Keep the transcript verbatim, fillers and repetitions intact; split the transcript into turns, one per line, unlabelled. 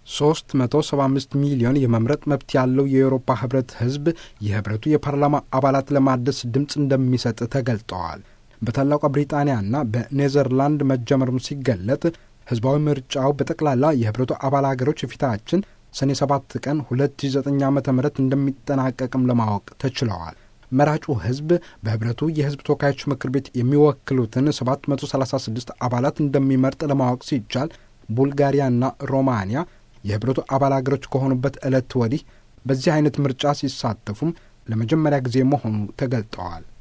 ሶስት መቶ ሰባ አምስት ሚሊዮን የመምረጥ መብት ያለው የአውሮፓ ህብረት ህዝብ የህብረቱ የፓርላማ አባላት ለማደስ ድምፅ እንደሚሰጥ ተገልጠዋል። በታላቋ ብሪጣንያና በኔዘርላንድ መጀመሩም ሲገለጥ ህዝባዊ ምርጫው በጠቅላላ የህብረቱ አባል አገሮች ፊታችን ሰኔ ሰባት ቀን ሁለት ሺህ ዘጠኝ ዓመተ ምህረት እንደሚጠናቀቅም ለማወቅ ተችለዋል። መራጩ ህዝብ በህብረቱ የህዝብ ተወካዮች ምክር ቤት የሚወክሉትን ሰባት መቶ ሰላሳ ስድስት አባላት እንደሚመርጥ ለማወቅ ሲቻል ቡልጋሪያና ሮማንያ የህብረቱ አባል አገሮች ከሆኑበት ዕለት ወዲህ በዚህ አይነት ምርጫ ሲሳተፉም ለመጀመሪያ ጊዜ መሆኑ ተገልጠዋል።